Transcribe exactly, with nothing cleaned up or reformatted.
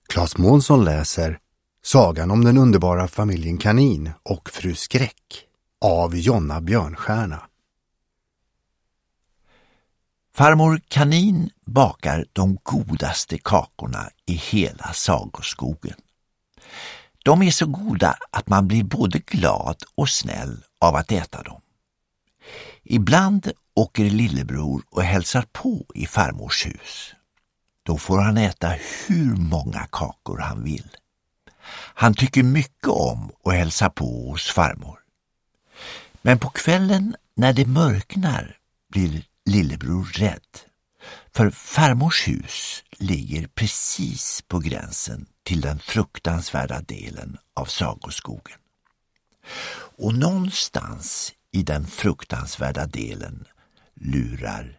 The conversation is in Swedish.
Claes Månsson läser Sagan om den underbara familjen Kanin och fru Skräck av Jonna Björnstjärna. Farmor Kanin bakar de godaste kakorna i hela sagoskogen. De är så goda att man blir både glad och snäll av att äta dem. Ibland åker lillebror och hälsar på i farmors hus. Då får han äta hur många kakor han vill. Han tycker mycket om att hälsa på hos farmor. Men på kvällen när det mörknar blir lillebror rädd. För farmors hus ligger precis på gränsen till den fruktansvärda delen av sagoskogen. Och någonstans i den fruktansvärda delen lurar